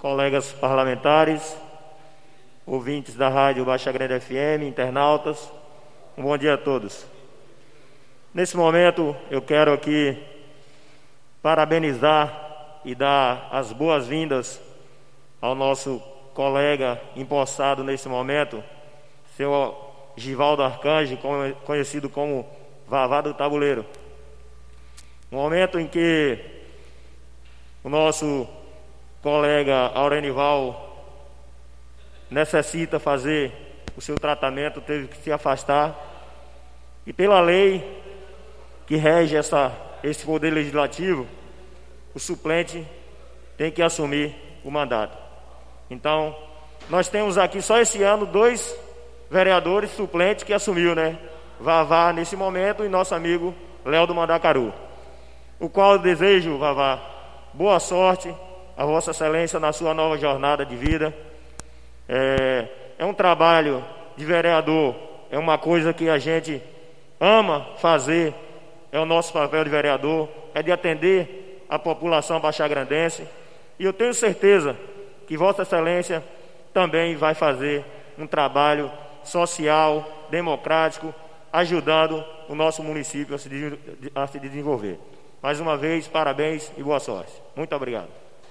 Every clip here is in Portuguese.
colegas parlamentares, ouvintes da Rádio Baixa Grande FM, internautas, um bom dia a todos. Nesse momento eu quero aqui parabenizar e dar as boas-vindas ao nosso colega empossado nesse momento, seu Givaldo Arcanjo, conhecido como Vavá do Tabuleiro. No momento em que o nosso colega Aurenival necessita fazer o seu tratamento, teve que se afastar, e pela lei que rege esse poder legislativo, o suplente tem que assumir o mandato. Então, nós temos aqui só esse ano 2 vereadores suplentes que assumiu, né? Vavá nesse momento e nosso amigo Léo do Mandacaru, o qual eu desejo, Vavá, boa sorte a Vossa Excelência na sua nova jornada de vida. É um trabalho de vereador, é uma coisa que a gente ama fazer, é o nosso papel de vereador, é de atender a população baixagrandense, e eu tenho certeza que Vossa Excelência também vai fazer um trabalho social, democrático, ajudando o nosso município a se desenvolver. Mais uma vez, parabéns e boa sorte. Muito obrigado.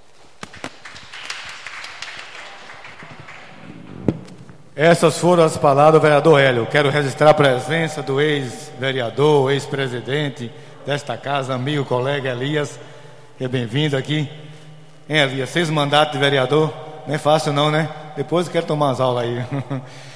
Essas foram as palavras do vereador Hélio. Quero registrar a presença do ex-vereador, ex-presidente desta casa, amigo, colega Elias. É bem-vindo aqui. Hein, Elias? 6 mandatos de vereador, não é fácil não, né? Depois eu quero tomar as aulas aí.